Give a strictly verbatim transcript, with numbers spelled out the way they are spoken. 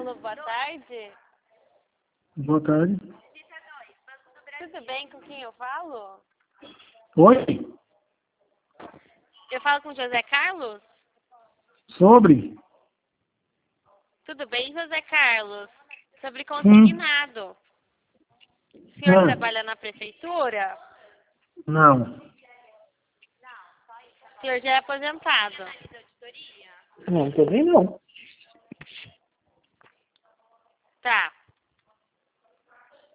Alô, boa tarde. Boa tarde. Tudo bem? Com quem eu falo? Oi? Eu falo com José Carlos? Sobre? Tudo bem, José Carlos? Sobre Sim. consignado. O senhor Ah, trabalha na prefeitura? não. O senhor já é aposentado. Não, também não. Tá.